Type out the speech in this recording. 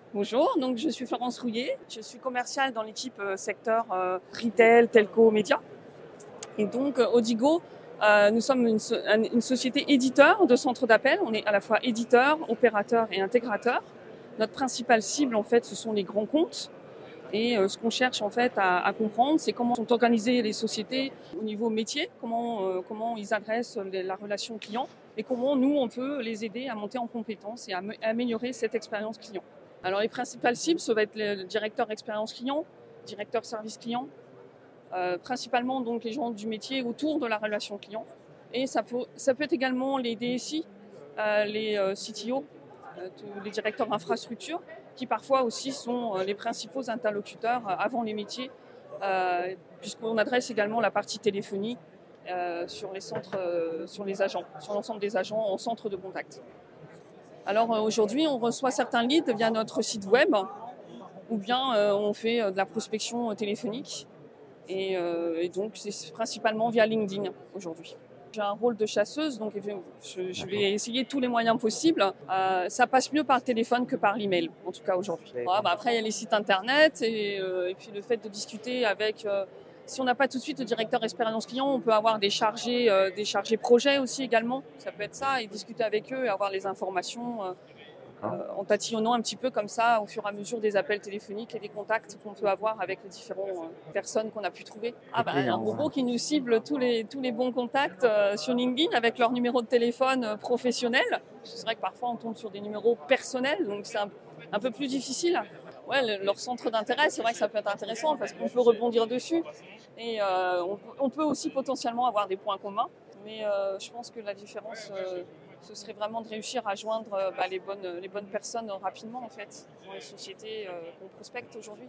Bonjour, donc je suis Florence Rouillet, je suis commerciale dans l'équipe secteur retail, telco, médias. Et donc Odigo, nous sommes une société éditeur de centres d'appel. On est à la fois éditeur, opérateur et intégrateur. Notre principale cible en fait, ce sont les grands comptes. Et ce qu'on cherche en fait à comprendre, c'est comment sont organisées les sociétés au niveau métier, comment ils adressent la relation client et comment nous on peut les aider à monter en compétences et à améliorer cette expérience client. Alors les principales cibles, ça va être le directeur expérience client, directeur service client, principalement donc les gens du métier autour de la relation client. Et ça peut être également les DSI, les CTO, les directeurs infrastructure, qui parfois aussi sont les principaux interlocuteurs avant les métiers, puisqu'on adresse également la partie téléphonie sur les centres, sur les agents, sur l'ensemble des agents en centre de contact. Alors aujourd'hui, on reçoit certains leads via notre site web, ou bien on fait de la prospection téléphonique, et donc c'est principalement via LinkedIn aujourd'hui. J'ai un rôle de chasseuse, donc je vais essayer tous les moyens possibles. Ça passe mieux par le téléphone que par l'email, en tout cas aujourd'hui. Après, il y a les sites internet et puis le fait de discuter avec... si on n'a pas tout de suite le directeur expérience client, on peut avoir des chargés projets aussi également. Ça peut être ça, et discuter avec eux et avoir les informations en tatillonnant un petit peu comme ça au fur et à mesure des appels téléphoniques et des contacts qu'on peut avoir avec les différentes personnes qu'on a pu trouver. Un robot qui nous cible tous les bons contacts sur LinkedIn avec leur numéro de téléphone professionnel. C'est vrai que parfois on tombe sur des numéros personnels, donc c'est un peu plus difficile. Ouais, leur centre d'intérêt, c'est vrai que ça peut être intéressant parce qu'on peut rebondir dessus et on peut aussi potentiellement avoir des points communs. Mais je pense que la différence, ce serait vraiment de réussir à joindre les bonnes personnes rapidement en fait dans les sociétés qu'on prospecte aujourd'hui.